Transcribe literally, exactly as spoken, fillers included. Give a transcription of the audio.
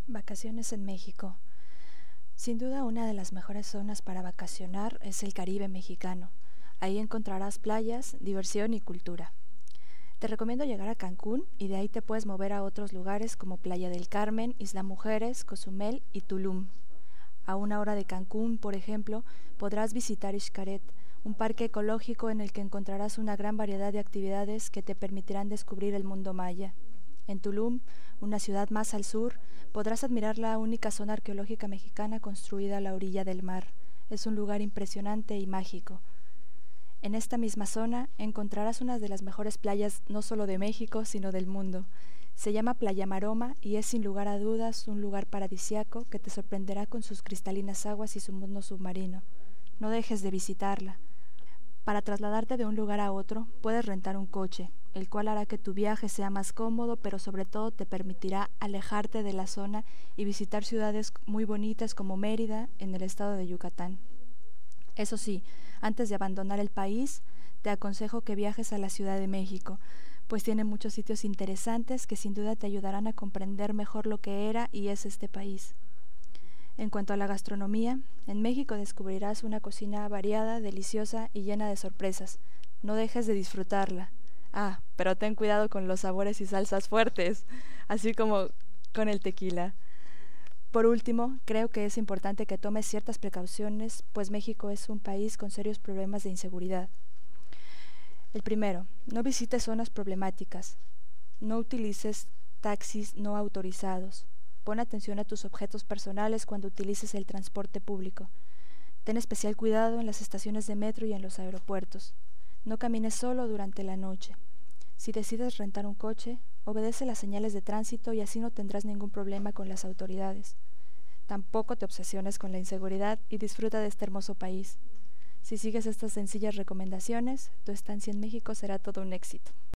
Vacaciones en México. Sin duda una de las mejores zonas para vacacionar es el Caribe mexicano. Ahí encontrarás playas, diversión y cultura. Te recomiendo llegar a Cancún y de ahí te puedes mover a otros lugares como Playa del Carmen, Isla Mujeres, Cozumel y Tulum. A una hora de Cancún, por ejemplo, podrás visitar Xcaret, un parque ecológico en el que encontrarás una gran variedad de actividades que te permitirán descubrir el mundo maya. En Tulum, una ciudad más al sur, podrás admirar la única zona arqueológica mexicana construida a la orilla del mar. Es un lugar impresionante y mágico. En esta misma zona encontrarás una de las mejores playas no solo de México, sino del mundo. Se llama Playa Maroma y es sin lugar a dudas un lugar paradisiaco que te sorprenderá con sus cristalinas aguas y su mundo submarino. No dejes de visitarla. Para trasladarte de un lugar a otro, puedes rentar un coche, el cual hará que tu viaje sea más cómodo, pero sobre todo te permitirá alejarte de la zona y visitar ciudades muy bonitas como Mérida, en el estado de Yucatán. Eso sí, antes de abandonar el país, te aconsejo que viajes a la Ciudad de México, pues tiene muchos sitios interesantes que sin duda te ayudarán a comprender mejor lo que era y es este país. En cuanto a la gastronomía, en México descubrirás una cocina variada, deliciosa y llena de sorpresas. No dejes de disfrutarla. Ah, pero ten cuidado con los sabores y salsas fuertes, así como con el tequila. Por último, creo que es importante que tomes ciertas precauciones, pues México es un país con serios problemas de inseguridad. El primero, no visites zonas problemáticas. No utilices taxis no autorizados. Pon atención a tus objetos personales cuando utilices el transporte público. Ten especial cuidado en las estaciones de metro y en los aeropuertos. No camines solo durante la noche. Si decides rentar un coche, obedece las señales de tránsito y así no tendrás ningún problema con las autoridades. Tampoco te obsesiones con la inseguridad y disfruta de este hermoso país. Si sigues estas sencillas recomendaciones, tu estancia en México será todo un éxito.